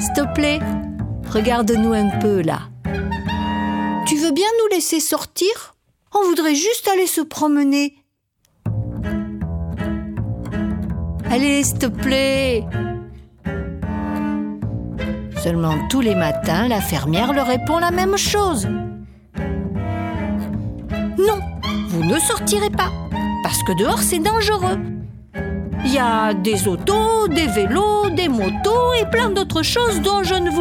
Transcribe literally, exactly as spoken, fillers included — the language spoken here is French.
S'il te plaît, regarde-nous un peu là. Tu veux bien nous laisser sortir ? On voudrait juste aller se promener. Allez, s'il te plaît. Seulement tous les matins, la fermière leur répond la même chose. Non, vous ne sortirez pas, parce que dehors c'est dangereux. Il y a des autos, des vélos, des motos et plein d'autres choses dont je ne vous